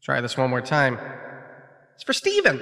Try this one more time. It's for Steven.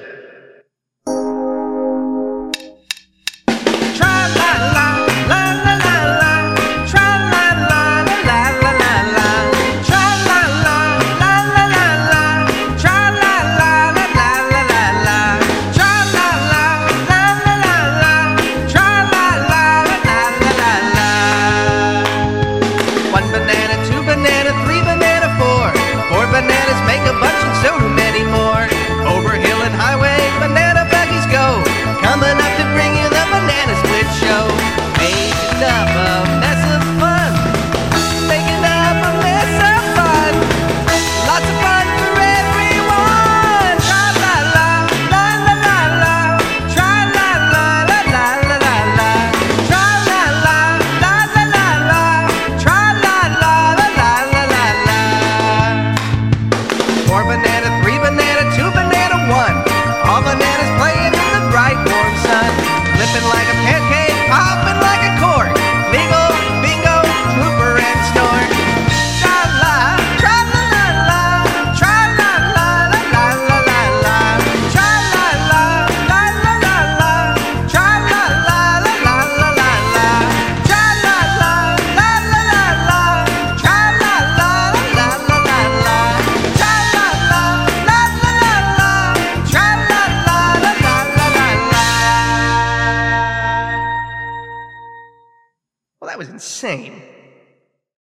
One banana, two banana, three banana, four. Four bananas make a bunch and so do many more. Over hill and highway, banana buggies go. Coming up to bring you the Banana Split Show. Making up a mess of fun. Making up a mess of fun. Lots of fun for everyone. Tra-la-la, la-la-la-la. Tra-la-la, la-la-la-la-la. Tra-la-la, la-la-la-la. Tra-la-la-la-la-la-la. Four banana, three banana, two banana, one. All bananas playing in the bright warm sun. Flipping like a pancake, popping like a cork. Bingo, bingo, trooper and snort. Tra-la, tra-la-la-la. Tra-la-la-la-la-la-la-la. Tra-la-la-la-la-la-la. Tra-la-la-la-la-la-la-la. Tra-la-la-la-la-la-la. Tra-la-la-la-la-la-la. Tra-la-la-la-la-la. Tra-la-la-la-la-la-la. Well, that was insane.